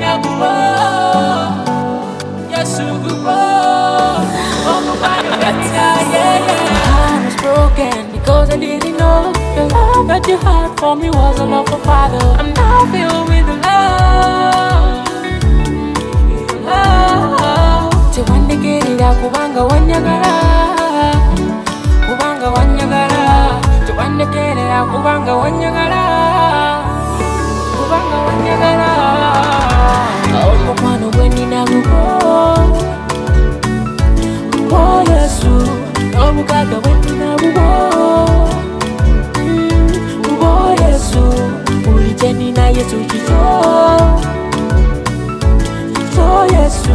nagubo. Yes, ugubo. Oh, my heart was broken because I didn't know the love that you had for me was a love for Father. I'm now filled with the love. Tiwandikirira kubanga wanyagala, kubanga wanyagala. Tiwandikirira kubanga wanyagala, kubanga wanyagala. Omukwano gwe nina gugo, oh Yesu. Omukaga gwe nina gugo, oh Yesu. Buli kye nina Yesu kikyo, kikyo Yesu.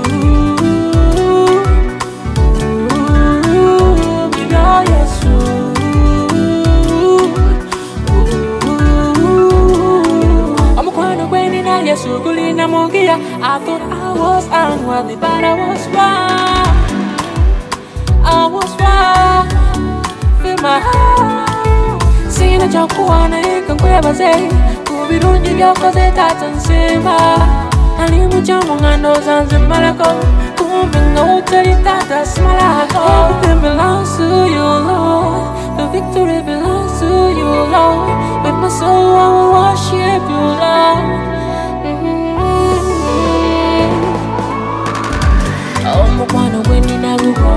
I thought I was unworthy, but I was wrong. I was wrong. Feel my heart. Sina chakuana ikankwebaze. Kubirungi byakoze tatansema. Alimu chamungano zanzimalako. Kumbinga utari tatasmalako. Everything belongs to you, Lord. The victory belongs to you, Lord. With my soul I will worship you, Lord. Omukwano gwe nina gugo,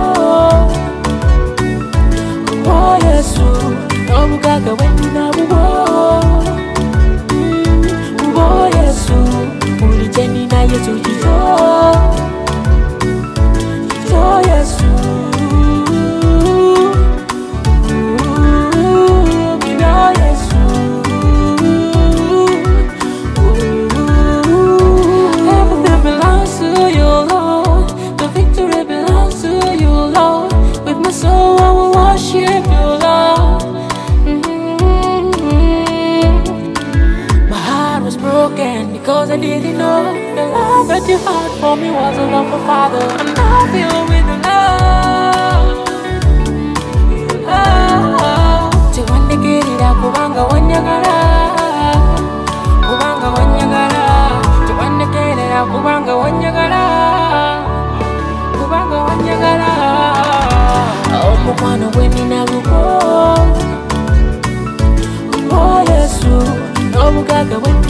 oh Yesu. Omukaga gwe nina gugo, oh Yesu. Buli kye nina Yesu kikyo, kikyo Yesu. Because I didn't know the love that you had for me was a love for Father. I'm now filled with the love. Tiwandikirira kubanga wanyagala, kubanga wanyagala. Tiwandikirira kubanga wanyagala, kubanga wanyagala. Omukwano gwe nina gugo, oh Yesu. Omukaga gwe